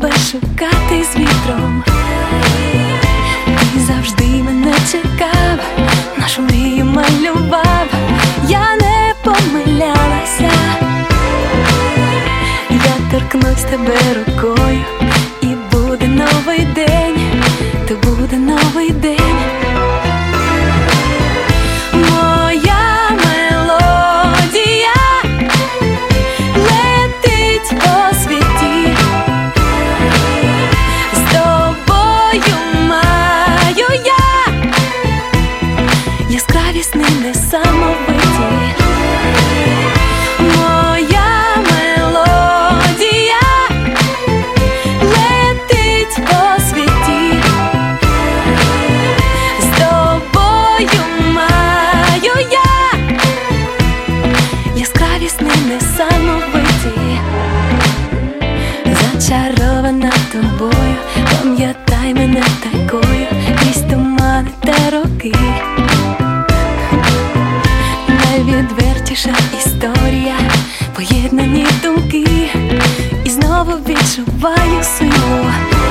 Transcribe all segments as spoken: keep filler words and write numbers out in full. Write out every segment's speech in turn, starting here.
тебе шукати з вітром. Ти завжди мене чекав, нашу мрію малював, я не помилялася. Я торкнусь тебе рукою, і буде новий день, то буде новий день. Моя мелодія летить по світі, з тобою маю я яскраві сни несамовиті. Моя мелодія летить по світі, з тобою маю я яскраві сни несамовиті. Зачарована тобою, пам'ятай мене такою, крізь тумани та роки. Найвідвертіша історія, поєднані думки, і знову відчуваю силу.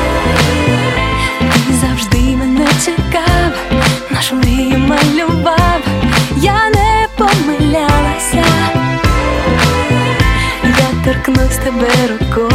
Ти завжди мене чекав, нашу мрію малював, я не помилялася. Я торкнусь тебе рукою,